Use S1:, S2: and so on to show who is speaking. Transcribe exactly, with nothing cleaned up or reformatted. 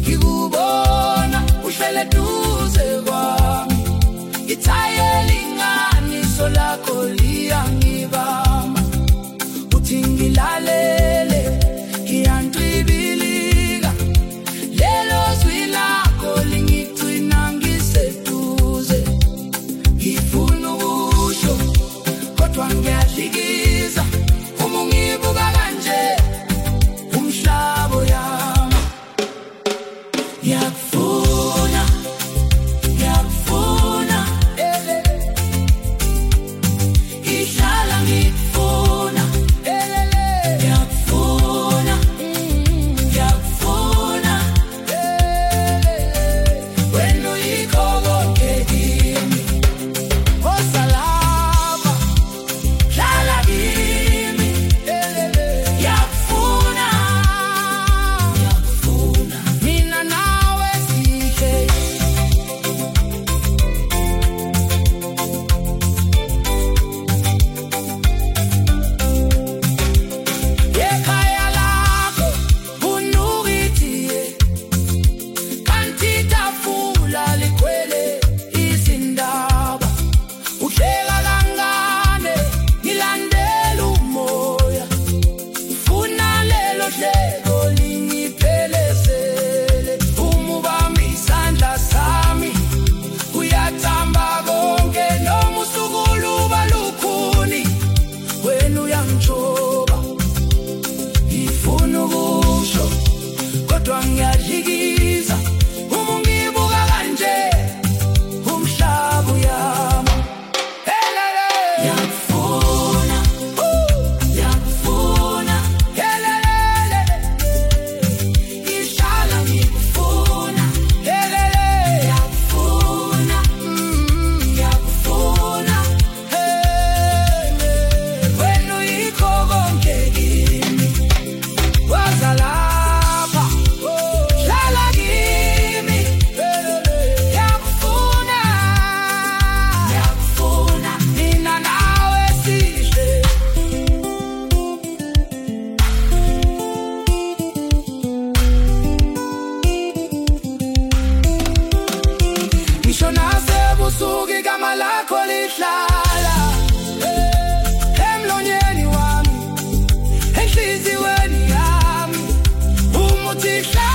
S1: ngikubona uhlele duze kwami ithayelingani lakho liyangibamba uthi ngilalele ngiyantribilika lelo zwi lakho lingigcina ngiseduze ngifuna ukusho kodwa ngiyahlikiza uma ungibuka kanje umhlabo yami yakufuna yakufuna ihlala ngikufuna yakufuna yakufuna wena uyikho konke kimi osalama hlala kimi yakufuna yakufuna mina nawe sihle ekhaya lakho unurithi kanti tafula likwele izindaba uhleka kangane ngilandela umoya ufuna lelo hlelo lingiphelezele uma ubamba isandla sami uyathamba konke noma usukulu balukhuni wena uyangijoba ngifuna ukusho kodwa ngiyadlikiza uma ungibuka kanje umhlaba uyami helele yakufuna yakufuna helele ihlala ngikufuna helele yakufuna yakufuna helele wena uyikho konke kimi wazalapha hlala kimi yakufuna yakufuna mina nawe sihle ngisho nasebusuku igama lakho lihlala emlonyeni wami enhliziyweni yami uma uthi hlala